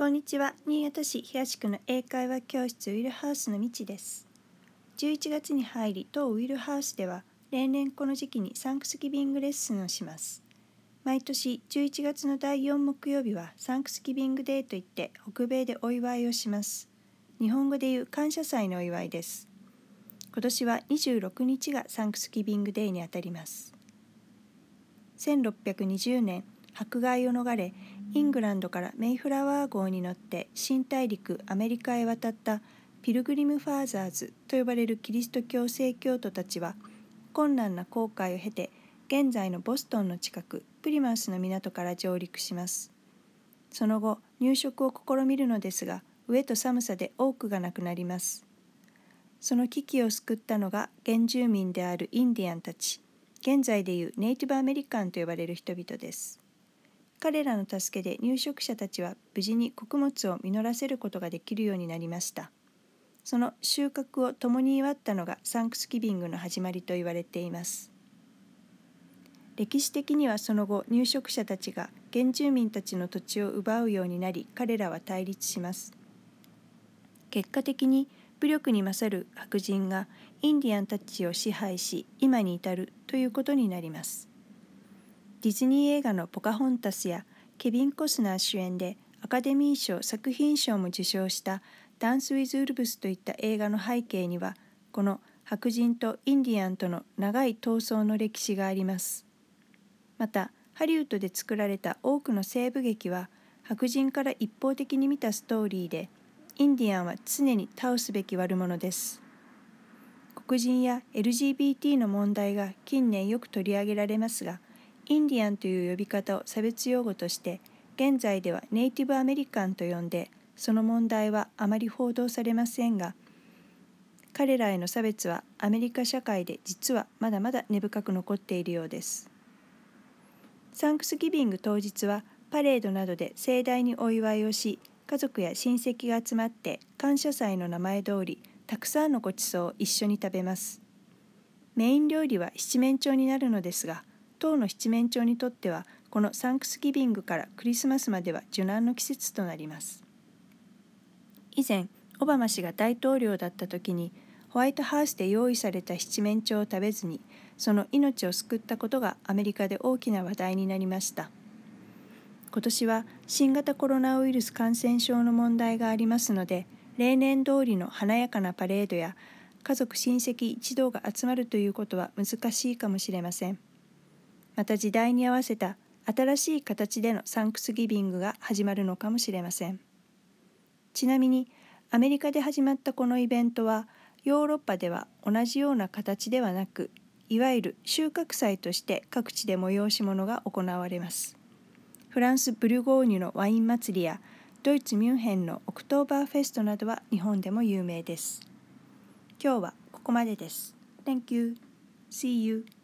こんにちは。新潟市東区の英会話教室ウィルハウスのみちです。11月に入り、当ウィルハウスでは例年この時期にサンクスギビングレッスンをします。毎年11月の第4木曜日はサンクスギビングデーといって北米でお祝いをします。日本語でいう感謝祭のお祝いです。今年は26日がサンクスギビングデーにあたります。1620年、迫害を逃れ、イングランドからメイフラワー号に乗って新大陸アメリカへ渡ったピルグリム・ファーザーズと呼ばれるキリスト教正教徒たちは、困難な航海を経て現在のボストンの近くプリマウスの港から上陸します。その後入植を試みるのですが、飢えと寒さで多くが亡くなります。その危機を救ったのが原住民であるインディアンたち、現在でいうネイティブアメリカンと呼ばれる人々です。彼らの助けで入植者たちは無事に穀物を実らせることができるようになりました。その収穫を共に祝ったのがサンクスギビングの始まりと言われています。歴史的にはその後、入植者たちが原住民たちの土地を奪うようになり、彼らは対立します。結果的に武力に勝る白人がインディアンたちを支配し、今に至るということになります。ディズニー映画のポカホンタスやケビン・コスナー主演でアカデミー賞作品賞も受賞したダンス・ウィズ・ウルブスといった映画の背景には、この白人とインディアンとの長い闘争の歴史があります。またハリウッドで作られた多くの西部劇は白人から一方的に見たストーリーで、インディアンは常に倒すべき悪者です。黒人や LGBT の問題が近年よく取り上げられますが、インディアンという呼び方を差別用語として現在ではネイティブアメリカンと呼んで、その問題はあまり報道されませんが、彼らへの差別はアメリカ社会で実はまだまだ根深く残っているようです。サンクスギビング当日はパレードなどで盛大にお祝いをし、家族や親戚が集まって感謝祭の名前通りたくさんのごちそうを一緒に食べます。メイン料理は七面鳥になるのですが、当の七面鳥にとってはこのサンクスギビングからクリスマスまでは受難の季節となります。以前オバマ氏が大統領だった時にホワイトハウスで用意された七面鳥を食べずにその命を救ったことがアメリカで大きな話題になりました。今年は新型コロナウイルス感染症の問題がありますので、例年通りの華やかなパレードや家族親戚一同が集まるということは難しいかもしれません。また時代に合わせた新しい形でのサンクスギビングが始まるのかもしれません。ちなみにアメリカで始まったこのイベントはヨーロッパでは同じような形ではなく、いわゆる収穫祭として各地で催し物が行われます。フランス・ブルゴーニュのワイン祭りやドイツ・ミュンヘンのオクトーバーフェストなどは日本でも有名です。今日はここまでです。Thank you. See you.